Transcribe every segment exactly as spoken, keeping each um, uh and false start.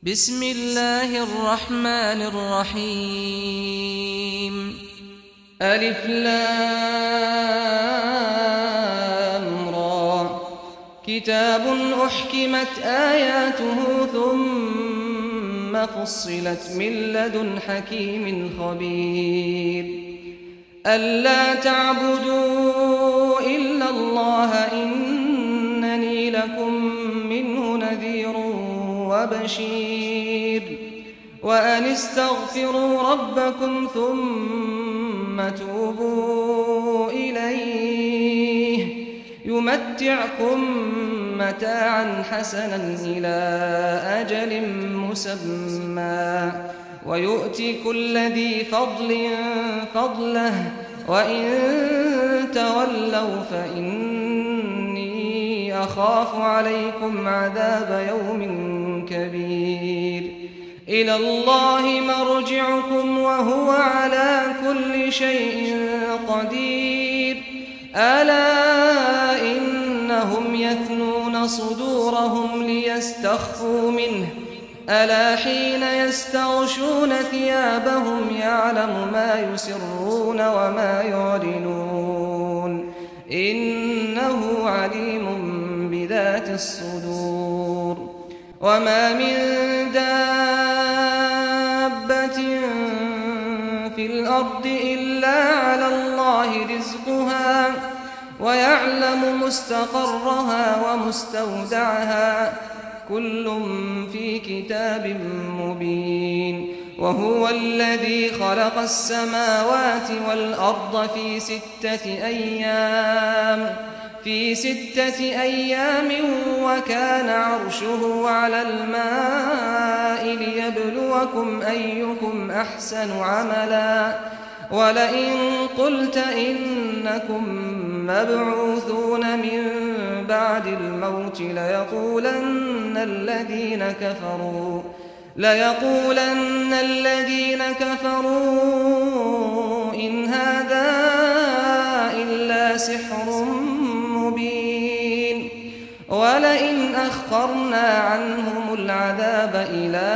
بسم الله الرحمن الرحيم. ألف لام را. كتاب أحكمت آياته ثم فصلت من لدن حكيم خبير. ألا تعبدوا إلا الله إنني لكم منه نذير وبشير. وأن استغفروا ربكم ثم توبوا إليه يمتعكم متاعا حسنا إلى أجل مسمى ويؤتي كل ذي فضل فضله وإن تولوا فإني أخاف عليكم عذاب يوم كبير. إلى الله مرجعكم وهو على كل شيء قدير. ألا إنهم يثنون صدورهم ليستخفوا منه ألا حين يستغشون ثيابهم يعلم ما يسرون وما يعلنون إنه عليم بذات الصدور. وما من دابة في الأرض إلا على الله رزقها ويعلم مستقرها ومستودعها كل في كتاب مبين. وهو الذي خلق السماوات والأرض في ستة أيام في ستة أيام وكان عرشه على الماء ليبلوكم أيكم أحسن عملا. ولئن قلت إنكم مبعوثون من بعد الموت ليقولن الذين كفروا ليقولن الذين كفروا إن هذا إلا سحر مبين. ولئن أخرنا عنهم العذاب إلى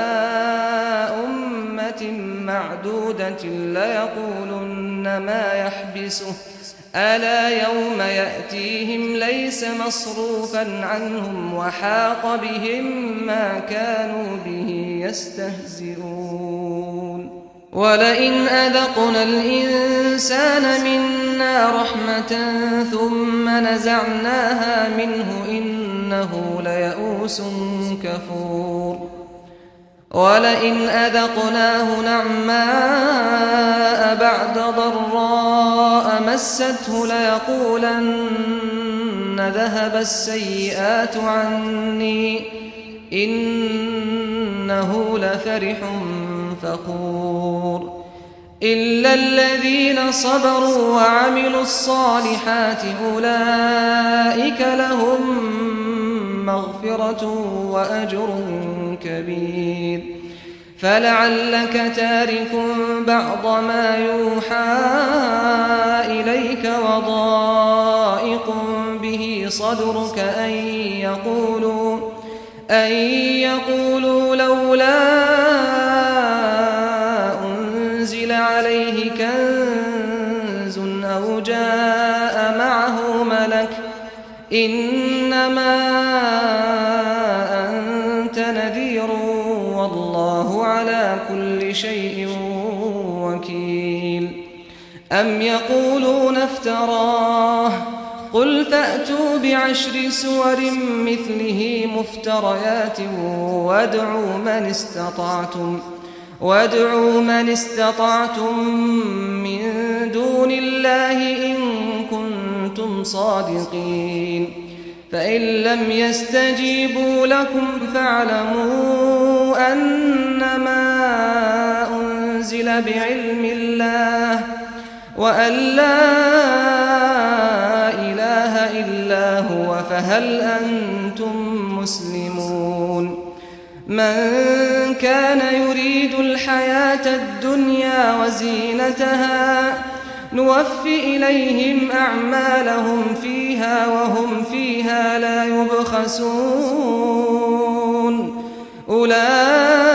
أمة معدودة ليقولن ما يحبسه ألا يوم يأتيهم ليس مصروفا عنهم وحاق بهم ما كانوا به يستهزئون. ولئن أذقنا الإنسان منا رحمة ثم نزعناها منه إنه ليئوس كفور. ولئن أذقناه نعماء بعد ضراء مسته ليقولن ذهب السيئات عني إنه لفرح فخور. إلا الذين صبروا وعملوا الصالحات أولئك لهم مغفرة وأجر كبير. فلعلك تارك بعض ما يوحى إليك وضائق به صدرك أن يقولوا أن يقولوا لولا أنزل عليه كنز أو جاء معه ملك إنما أنت نذير والله على كل شيء وكيل. أم يقولون افتراه قل فأتوا بعشر سور مثله مفتريات وادعوا من استطعتم وادعوا من استطعتم من دون الله إن كنتم صادقين. فإن لم يستجيبوا لكم فاعلموا أنما أنزل بعلم الله وأن لا إله إلا هو فهل أنتم مسلمون. من كان يريد الحياة الدنيا وزينتها نوفي إليهم أعمالهم فيها وهم فيها لا يبخسون. أولئك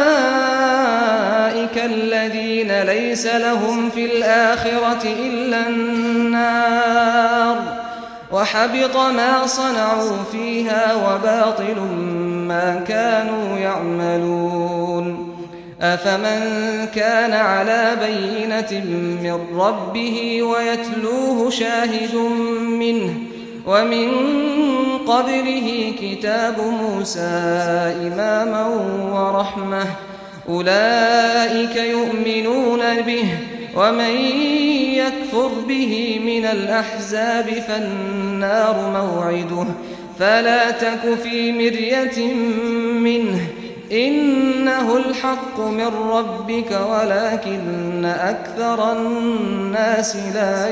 الذين ليس لهم في الآخرة إلا النار وحبط ما صنعوا فيها وباطل ما كانوا يعملون أفمن كان على بينة من ربه ويتلوه شاهد منه ومن قبله كتاب موسى إماما ورحمة أولئك يؤمنون به ومن يكفر به من الأحزاب فالنار موعده فلا تك في مرية منه إنه الحق من ربك ولكن أكثر الناس لا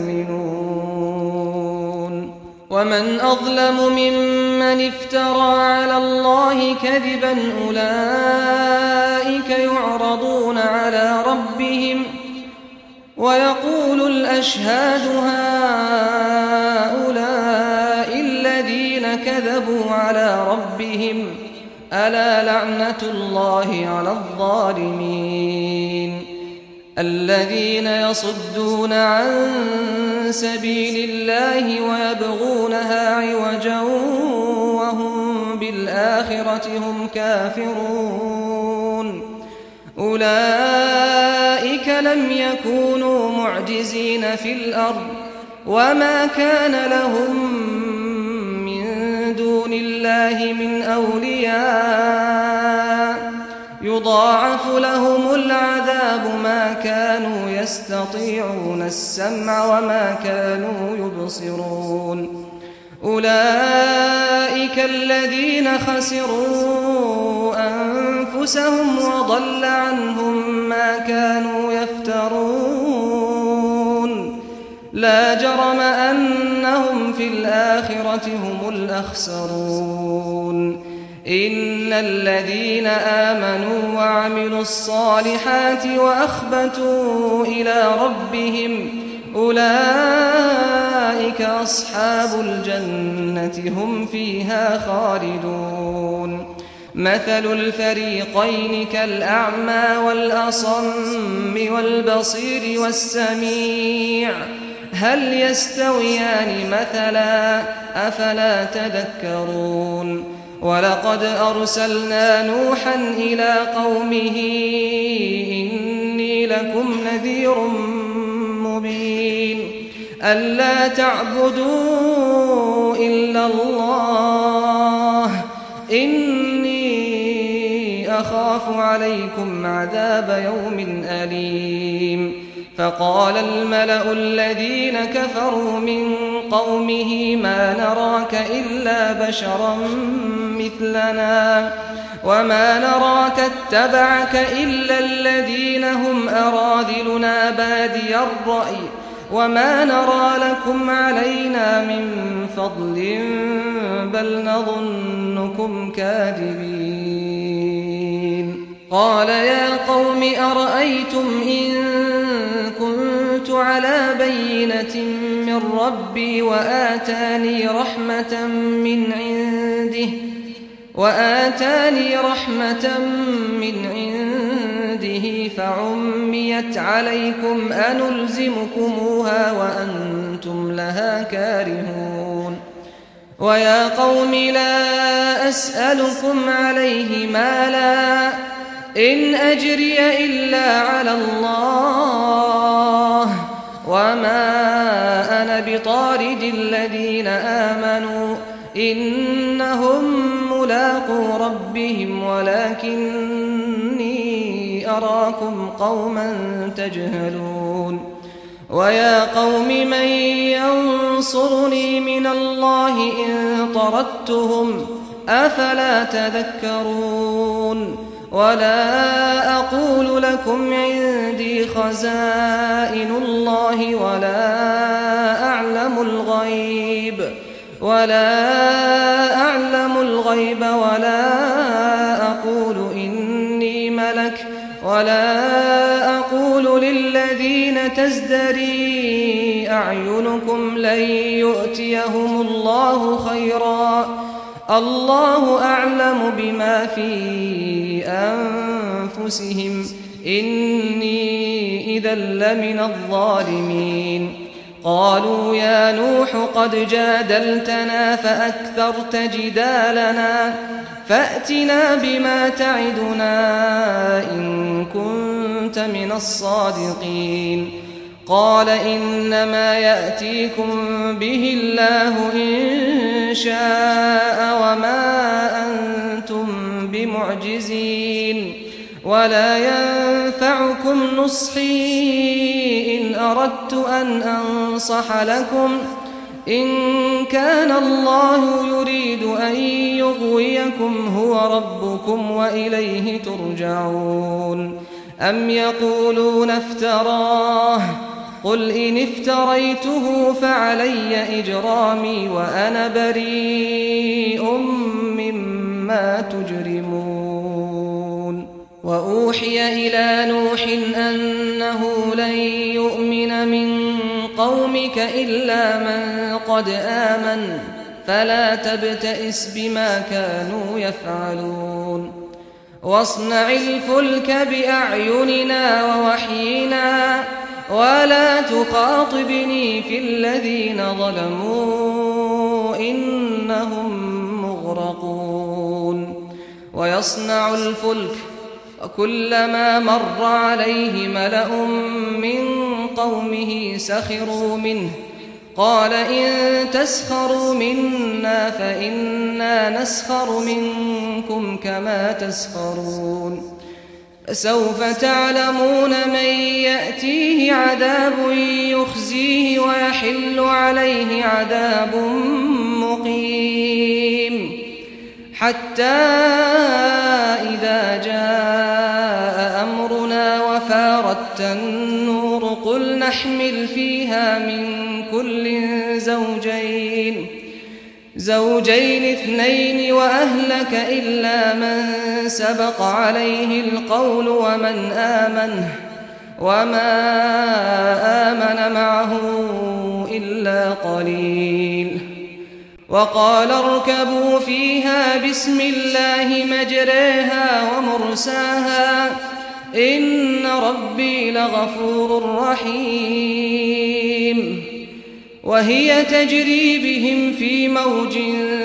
يؤمنون ومن أظلم ممن افترى على الله كذبا أولئك يعرضون على ربهم ويقول الأشهاد هؤلاء الذين كذبوا على ربهم ألا لعنة الله على الظالمين الذين يصدون عن سبيل الله ويبغونها عوجا وهم بالآخرة هم كافرون أولئك لم يكونوا معجزين في الأرض وما كان لهم من دون الله من أولياء يضاعف لهم العذاب ما كانوا يستطيعون السمع وما كانوا يبصرون أولئك الذين خسروا أنفسهم وضل عنهم ما كانوا يفترون لا جرم أنهم في الآخرة هم الأخسرون إن الذين آمنوا وعملوا الصالحات وأخبتوا إلى ربهم أولئك أصحاب الجنة هم فيها خالدون مثل الفريقين كالأعمى والأصم والبصير والسميع هل يستويان مثلا أفلا تذكرون ولقد أرسلنا نوحا إلى قومه إني لكم نذير مبين ألا تعبدوا إلا الله إني أخاف عليكم عذاب يوم أليم فقال الملأ الذين كفروا من قومه ما نراك إلا بشرا مثلنا وما نراك اتبعك إلا الذين هم أراذلنا بادي الرأي وما نرى لكم علينا من فضل بل نظنكم كاذبين قال يا قوم أرأيتم إن كنت على بينة من ربي وآتاني رحمة من عنده وآتاني رحمة من عنده فعميت عليكم أنلزمكموها وأنتم لها كارهون ويا قوم لا أسألكم عليه مالا إن أجري إلا على الله وما أنا بطارد الذين آمنوا إنهم ملاقو ربهم ولكني أراكم قوما تجهلون ويا قوم من ينصرني من الله إن طردتهم أفلا تذكرون ولا أقول لكم عندي خزائن الله ولا أعلم الغيب ولا أعلم الغيب ولا أقول إني ملك ولا أقول للذين تزدري أعينكم لن يؤتيهم الله خيرا الله أعلم بما في أنفسهم إني إذا لمن الظالمين قالوا يا نوح قد جادلتنا فأكثرت جدالنا فأتنا بما تعدنا إن كنت من الصادقين قال إنما يأتيكم به الله إن شاء وما أنتم بمعجزين ولا ينفعكم نصحي إن أردت أن أنصح لكم إن كان الله يريد أن يغويكم هو ربكم وإليه ترجعون أم يقولون افتراه قل إن افتريته فعلي إجرامي وأنا بريء مما تجرمون وأوحي إلى نوح أنه لن يؤمن من قومك إلا من قد آمن فلا تبتئس بما كانوا يفعلون واصنع الفلك بأعيننا ووحينا ولا تخاطبني في الذين ظلموا إنهم مغرقون ويصنع الفلك وكلما مر عليه ملأ من قومه سخروا منه قال إن تسخروا منا فإنا نسخر منكم كما تسخرون فسوف تعلمون من يأتيه عذاب يخزيه ويحل عليه عذاب مقيم حتى إذا جاء أمرنا وفارت النور قل نحمل فيها من كل زوجين زوجين اثنين وأهلك إلا من سبق عليه القول ومن آمن وما آمن معه إلا قليل وقال اركبوا فيها بسم الله مجريها ومرساها إن ربي لغفور رحيم وهي تجري بهم في موج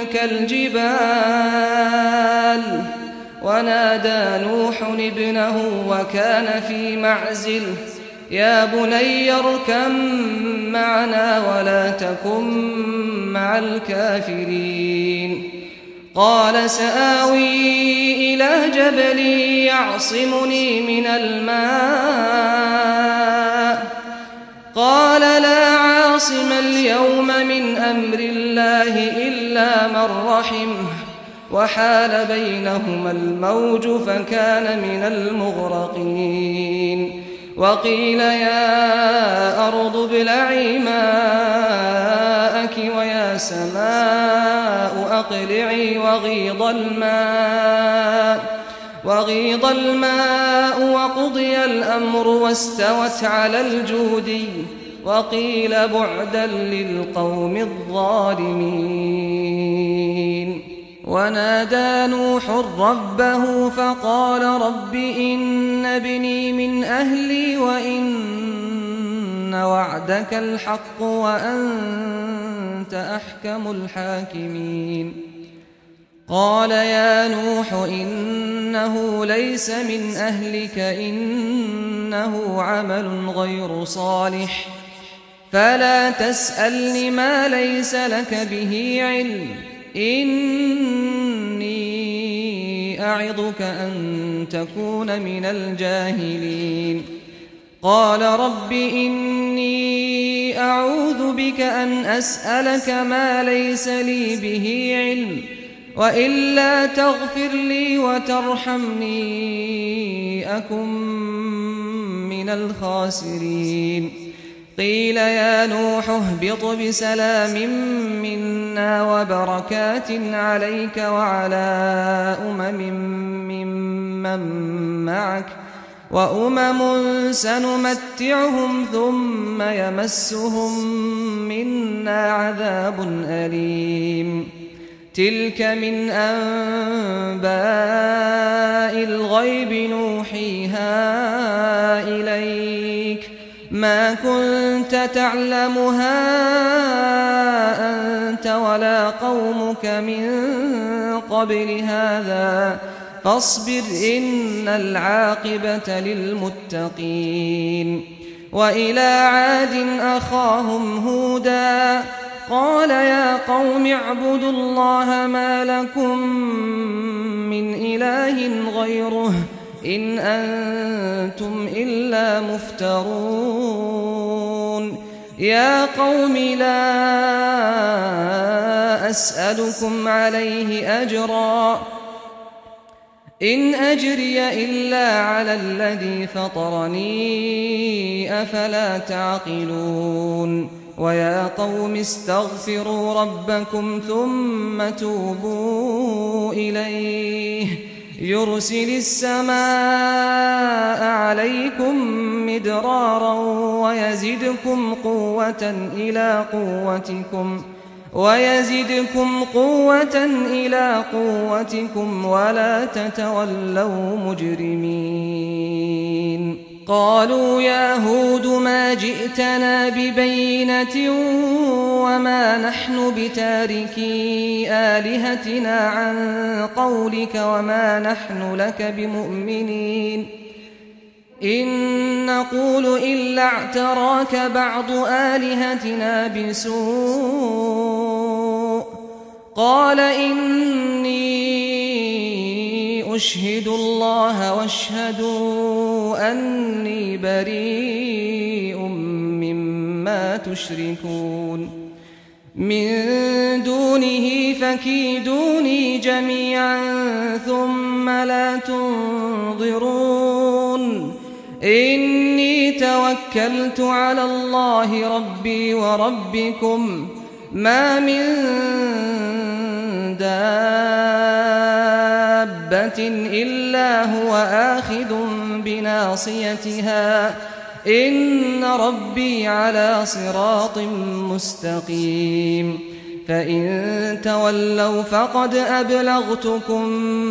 كالجبال ونادى نوح ابنه وكان في معزل يا بني اركب معنا ولا تكن مع الكافرين قال سآوي إلى جبل يعصمني من الماء قال لا عاصم اليوم من أمر الله إلا من رحمه وحال بينهما الموج فكان من المغرقين وقيل يا أرض ابلعي ماءك ويا سماء أقلعي وغيض الماء وغيض الماء وقضي الأمر واستوت على الجودي وقيل بعدا للقوم الظالمين ونادى نوح ربه فقال رب إن ابني من أهلي وإن وعدك الحق وأنت أحكم الحاكمين قال يا نوح إنه ليس من أهلك إنه عمل غير صالح فلا تسألني ما ليس لك به علم إني أعظك أن تكون من الجاهلين قال رب إني أعوذ بك أن أسألك ما ليس لي به علم وإلا تغفر لي وترحمني أكن من الخاسرين قيل يا نوح اهبط بسلام منا وبركات عليك وعلى أمم ممن معك وأمم سنمتعهم ثم يمسهم منا عذاب أليم تلك من أنباء الغيب نوحيها إليك ما كنت تعلمها أنت ولا قومك من قبل هذا فاصبر إن العاقبة للمتقين. وإلى عاد أخاهم هودا قال يا قوم اعبدوا الله ما لكم من إله غيره إن أنتم إلا مفترون. يا قوم لا أسألكم عليه أجرا إن أجري إلا على الذي فطرني أفلا تعقلون. ويا قوم استغفروا ربكم ثم توبوا إليه يرسل السماء عليكم مدرارا ويزدكم قوة إلى قوتكم ويزدكم قوة إلى قوتكم ولا تتولوا مجرمين. قالوا يا هود ما جئتنا ببينة وما نحن بتاركي آلهتنا عن قولك وما نحن لك بمؤمنين إن نقول إلا اعتراك بعض آلهتنا بسوء. قال إني أشهد الله واشهدوا أني بريء مما تشركون من دونه فكيدوني جميعا ثم لا تنظرون. إني توكلت على الله ربي وربكم ما من دابة إلا هو آخذ بناصيتها إن ربي على صراط مستقيم. فإن تولوا فقد أبلغتكم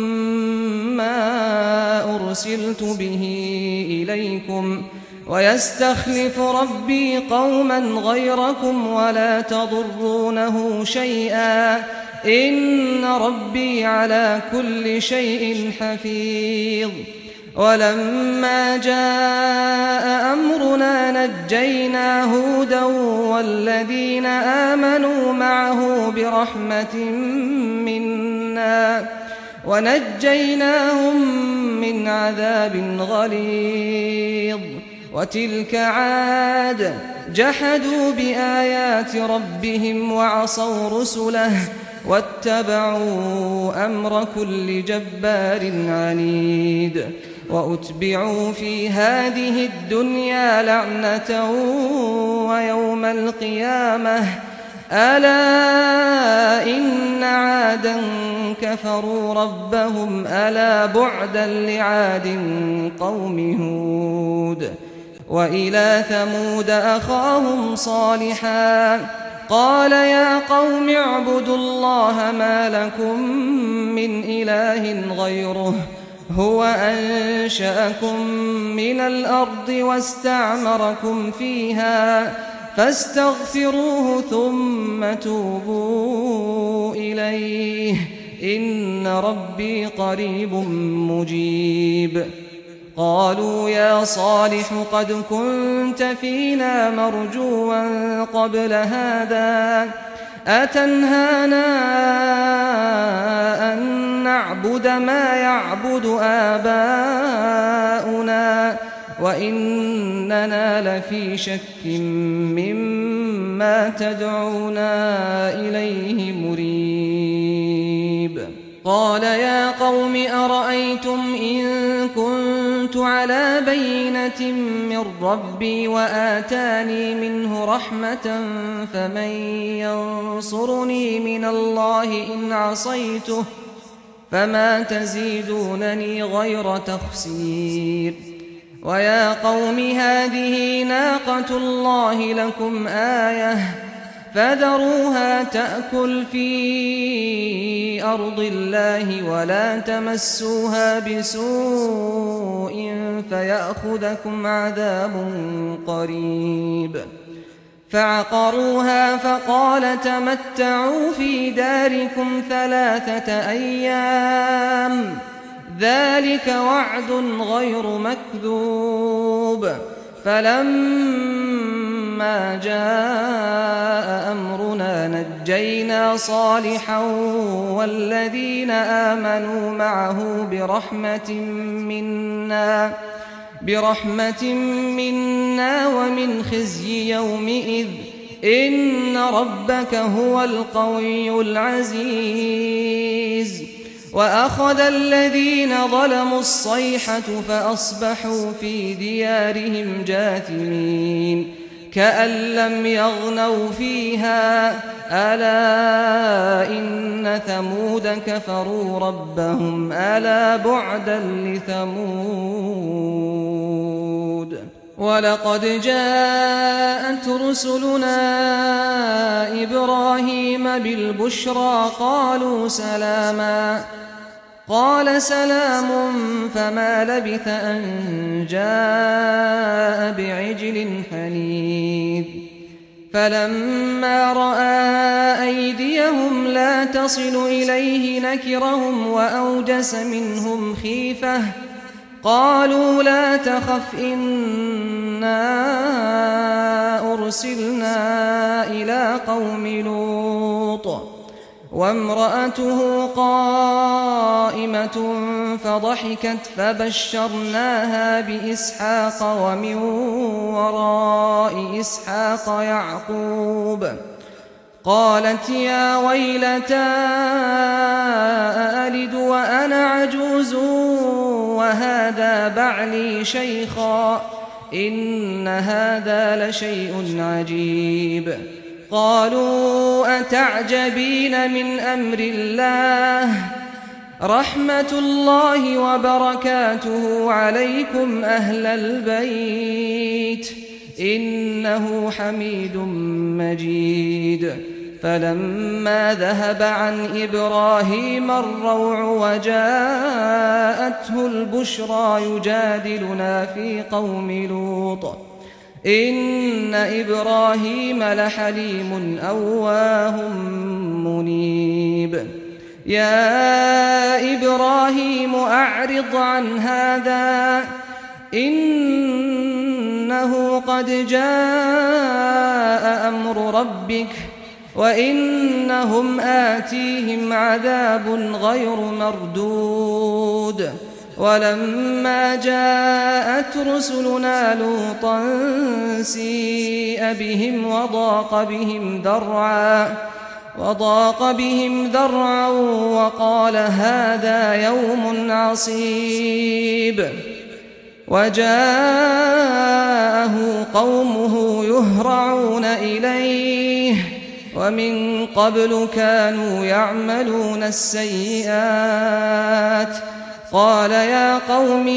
ما أرسلت به إليكم ويستخلف ربي قوما غيركم ولا تضرونه شيئا إن ربي على كل شيء حفيظ. ولما جاء أمرنا نجينا هودا والذين آمنوا معه برحمة منا ونجيناهم من عذاب غليظ. وتلك عاد جحدوا بآيات ربهم وعصوا رسله واتبعوا أمر كل جبار عنيد. وأتبعوا في هذه الدنيا لعنة ويوم القيامة ألا إن عادا كفروا ربهم ألا بعدا لعاد قوم هود. وإلى ثمود أخاهم صالحا قال يا قوم اعبدوا الله ما لكم من إله غيره هو أنشأكم من الأرض واستعمركم فيها فاستغفروه ثم توبوا إليه إن ربي قريب مجيب. قالوا يا صالح قد كنت فينا مرجوا قبل هذا أتنهانا أن نعبد ما يعبد آباؤنا وإننا لفي شك مما تدعونا إليه مريب. قال يا قوم أرأيتم إن كنت على بينة من ربي وآتاني منه رحمة فمن ينصرني من الله إن عصيته فما تزيدونني غير تخسير. ويا قوم هذه ناقة الله لكم آية فذروها تأكل في أرض الله ولا تمسوها بسوء فيأخذكم عذاب قريب. فعقروها فقال تمتعوا في داركم ثلاثة أيام ذلك وعد غير مكذوب. فلما جاء أمرنا نجينا صالحا والذين آمنوا معه برحمة منا برحمة منا ومن خزي يومئذ إن ربك هو القوي العزيز. وأخذ الذين ظلموا الصيحة فأصبحوا في ديارهم جاثمين كأن لم يغنوا فيها ألا إن ثمود كفروا ربهم ألا بعدا لثمود. ولقد جاءت رسلنا إبراهيم بالبشرى قالوا سلاما قال سلام فما لبث أن جاء بعجل حنيذ. فلما رأى أيديهم لا تصل إليه نكرهم وأوجس منهم خيفة قالوا لا تخف إنا أرسلنا إلى قوم لوط وامرأته قائمة فضحكت فبشرناها بإسحاق ومن وراء إسحاق يعقوب. قالت يا ويلتى أألد وأنا عجوز وهذا بعلي شيخا إن هذا لشيء عجيب. قالوا أتعجبين من أمر الله رحمة الله وبركاته عليكم أهل البيت إنه حميد مجيد. فلما ذهب عن إبراهيم الروع وجاءته البشرى يجادلنا في قوم لوط إن إبراهيم لحليم أواه منيب. يا إبراهيم أعرض عن هذا إنه قد جاء أمر ربك وإنهم آتيهم عذاب غير مردود. ولما جاءت رسلنا لوطا سيء بهم وضاق بهم ذرعا وضاق بهم ذرعا وقال هذا يوم عصيب. وجاءه قومه يهرعون إليه ومن قبل كانوا يعملون السيئات قال يا قوم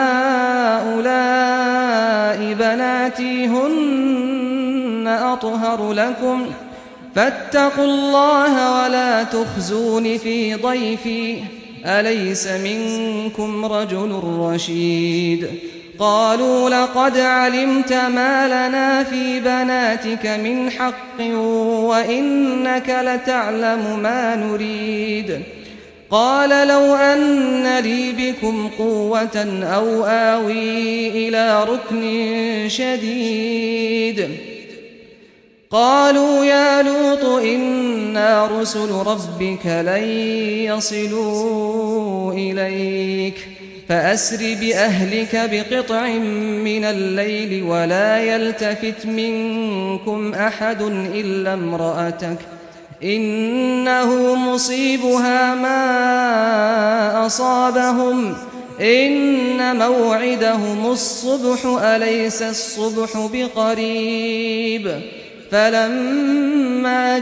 هؤلاء بناتي هن أطهر لكم فاتقوا الله ولا تخزون في ضيفي أليس منكم رجل رشيد. قالوا لقد علمت ما لنا في بناتك من حق وإنك لتعلم ما نريد. قال لو أن لي بكم قوة أو آوي إلى ركن شديد. قالوا يا لوط إنا رسل ربك لن يصلوا إليك فأسر بأهلك بقطع من الليل ولا يلتفت منكم أحد إلا امرأتك إنه مصيبها ما أصابهم إن موعدهم الصبح أليس الصبح بقريب. فلما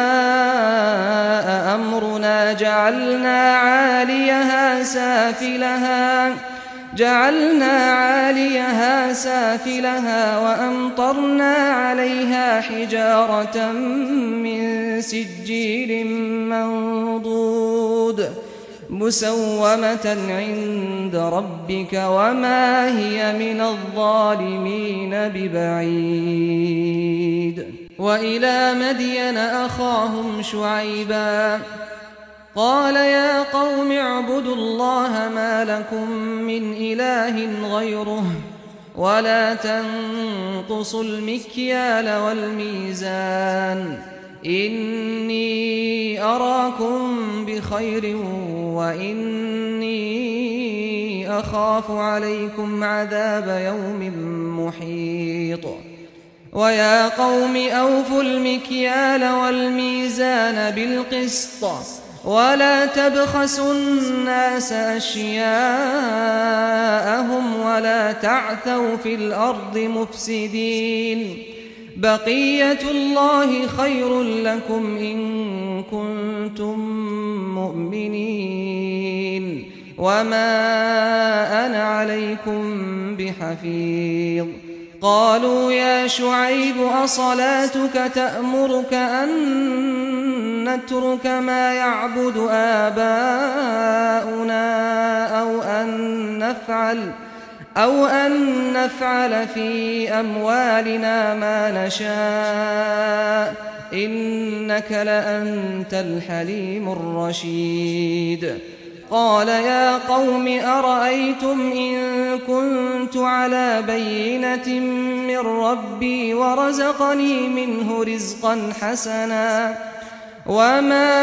جاء أمرنا جعلنا عاليها سافلها جعلنا عاليها سافلها وأمطرنا عليها حجارة من سجيل منضود مسومة عند ربك وما هي من الظالمين ببعيد. وإلى مدين أخاهم شعيبا قال يا قوم اعبدوا الله ما لكم من إله غيره ولا تنقصوا المكيال والميزان إني أراكم بخير وإني أخاف عليكم عذاب يوم محيط. ويا قوم أوفوا المكيال والميزان بالقسط ولا تبخسوا الناس أشياءهم ولا تعثوا في الأرض مفسدين بقية الله خير لكم إن كنتم مؤمنين وما أنا عليكم بحفيظ. قالوا يا شعيب أصلاتك تأمرك أن نترك ما يعبد آباؤنا أو أن نفعل أو أن نفعل في أموالنا ما نشاء إنك لأنت الحليم الرشيد. قال يا قوم أرأيتم إن كنت على بينة من ربي ورزقني منه رزقا حسنا وما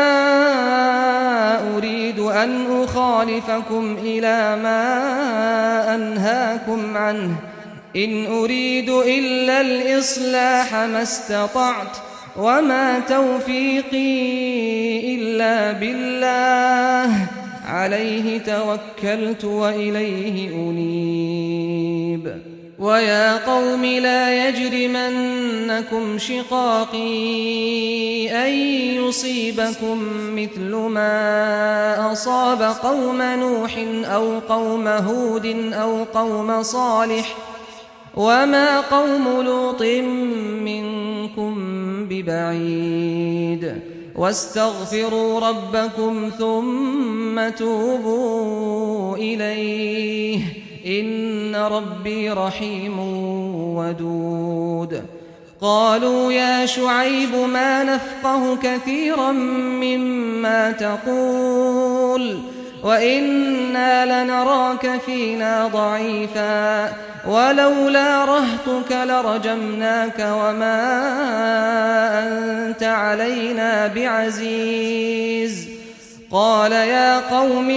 أريد أن أخالفكم إلى ما أنهاكم عنه إن أريد إلا الإصلاح ما استطعت وما توفيقي إلا بالله عليه توكلت وإليه أنيب. ويا قوم لا يجرمنكم شقاقي أن يصيبكم مثل ما أصاب قوم نوح أو قوم هود أو قوم صالح وما قوم لوط منكم ببعيد. واستغفروا ربكم ثم توبوا إليه إن ربي رحيم ودود. قالوا يا شعيب ما نفقه كثيرا مما تقول وإنا لنراك فينا ضعيفا ولولا رهطك لرجمناك وما أنت علينا بعزيز. قال يا قوم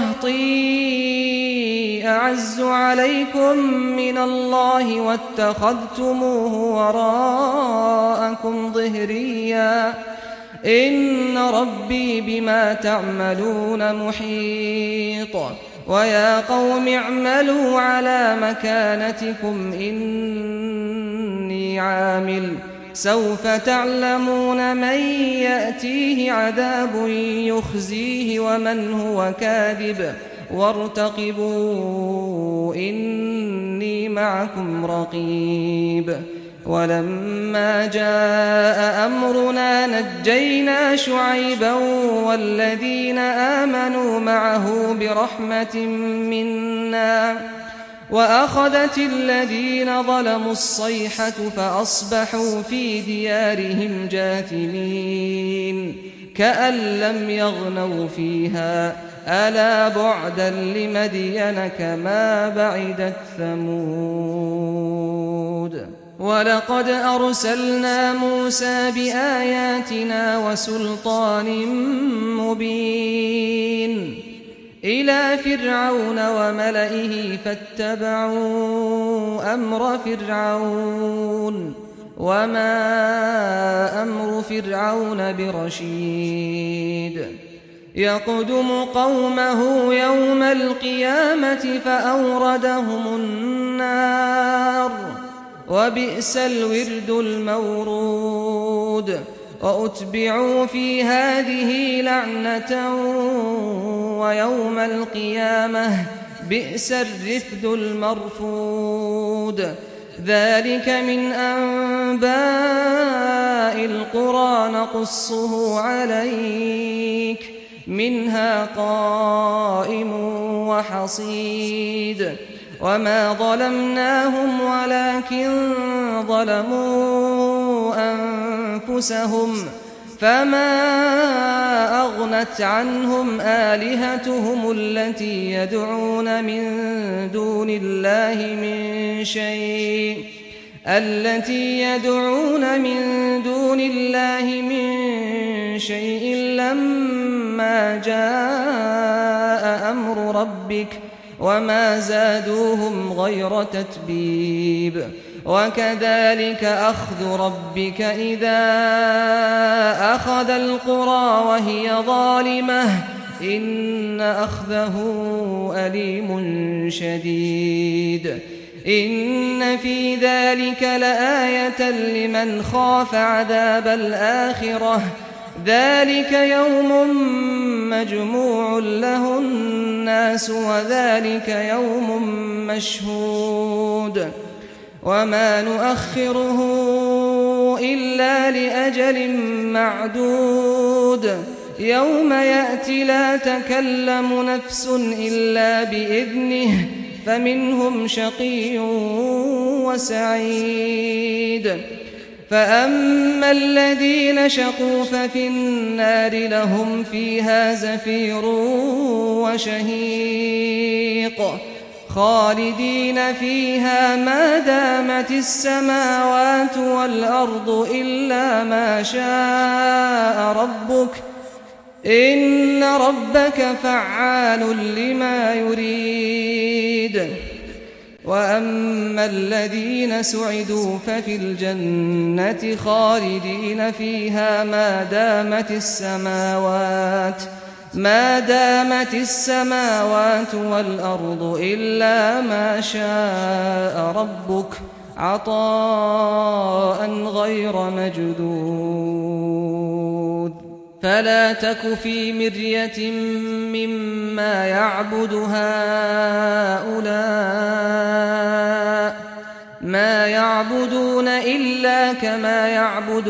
أرهطي أعز عليكم من الله واتخذتموه وراءكم ظهريا إن ربي بما تعملون محيط. ويا قوم اعملوا على مكانتكم إني عامل سوف تعلمون من يأتيه عذاب يخزيه ومن هو كاذب وارتقبوا إني معكم رقيب. ولما جاء أمرنا نجينا شعيبا والذين آمنوا معه برحمة منا وأخذت الذين ظلموا الصيحة فأصبحوا في ديارهم جاثمين كأن لم يغنوا فيها ألا بعدا لمدين كما بعدت ثمود. ولقد أرسلنا موسى بآياتنا وسلطان مبين إلى فرعون وملئه فاتبعوا أمر فرعون وما أمر فرعون برشيد. يقدم قومه يوم القيامة فأوردهم النار وبئس الورد المورود. وأتبعوا في هذه لعنة ويوم القيامة بئس الرفد المرفود ذلك من أنباء القرى نقصه عليك منها قائم وحصيد وما ظلمناهم ولكن ظلموا أنفسهم فما أغنت عنهم آلهتهم التي يدعون من دون الله من شيء التي يدعون من دون الله من شيء لما جاء أمر ربك وما زادوهم غير تتبيب وكذلك أخذ ربك إذا أخذ القرى وهي ظالمة إن أخذه أليم شديد إن في ذلك لآية لمن خاف عذاب الآخرة ذلك يوم مجموع له الناس وذلك يوم مشهود وما نؤخره إلا لأجل معدود يوم يأتي لا تكلم نفس إلا بإذنه فمنهم شقي وسعيد فأما الذين شقوا ففي النار لهم فيها زفير وشهيق خالدين فيها ما دامت السماوات والأرض إلا ما شاء ربك إن ربك فعال لما يريد وأما الذين سعدوا ففي الجنة خالدين فيها ما دامت السماوات ما دامت السماوات والأرض إلا ما شاء ربك عطاء غير مجدود فلا تك في مرية مما يعبد هؤلاء ما يعبدون إلا كما يعبد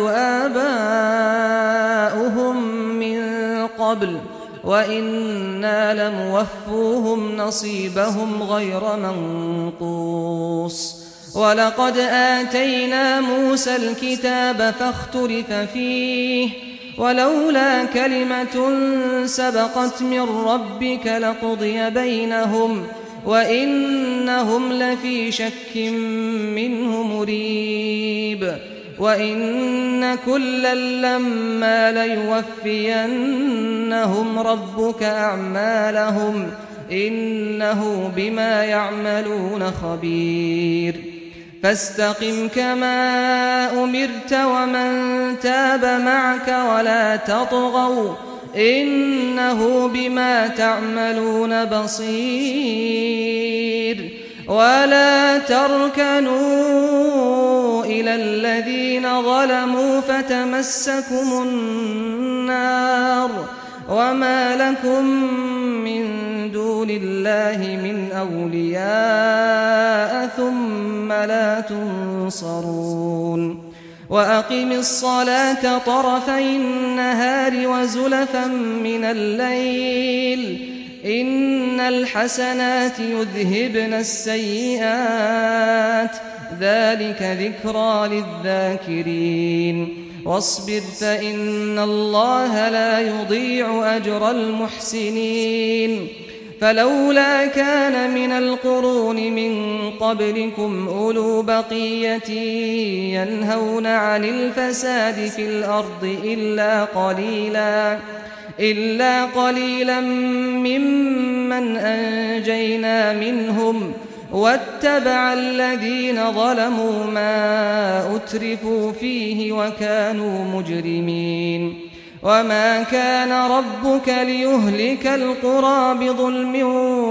آباؤهم من قبل وإنا لموفوهم نصيبهم غير منقوص ولقد آتينا موسى الكتاب فاختلف فيه ولولا كلمة سبقت من ربك لقضي بينهم وإنهم لفي شك منه مريب وإن كلا لما ليوفينهم ربك أعمالهم إنه بما يعملون خبير فاستقم كما أمرت ومن تاب معك ولا تطغوا إنه بما تعملون بصير ولا تركنوا إلى الذين ظلموا فتمسكم النار وما لكم من دون الله من أولياء ثم لا تنصرون وأقم الصلاة طرفي النهار وزلفا من الليل إن الحسنات يذهبن السيئات ذلك ذكرى للذاكرين واصبر فإن الله لا يضيع أجر المحسنين فلولا كان من القرون من قبلكم أولو بقية ينهون عن الفساد في الأرض إلا قليلا إلا قليلا ممن أنجينا منهم واتبع الذين ظلموا ما أترفوا فيه وكانوا مجرمين وما كان ربك ليهلك القرى بظلم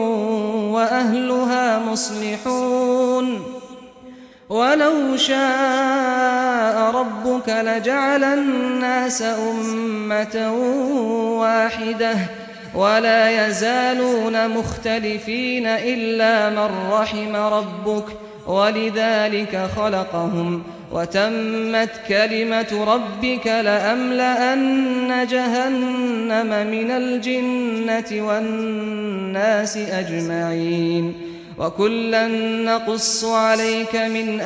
وأهلها مصلحون ولو شاء ربك لجعل الناس أمة واحدة ولا يزالون مختلفين إلا من رحم ربك ولذلك خلقهم وتمت كلمة ربك لأملأن جهنم من الجنة والناس أجمعين وكلا نقص عليك من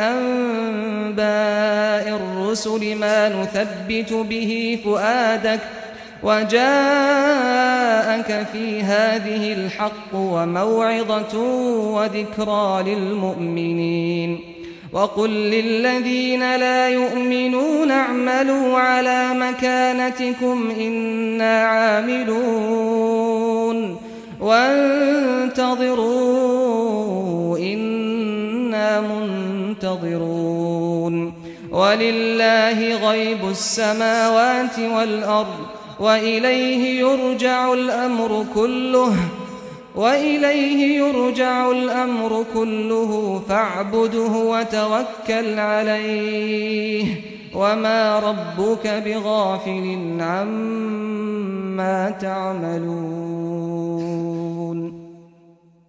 أنباء الرسل ما نثبت به فؤادك وجاءك في هذه الحق وموعظة وذكرى للمؤمنين وقل للذين لا يؤمنون اعملوا على مكانتكم إنا عاملون وانتظروا إنا منتظرون ولله غيب السماوات والأرض وإليه يرجع الأمر كله وإليه يرجع الأمر كله فاعبده وتوكل عليه وما ربك بغافل عما تعملون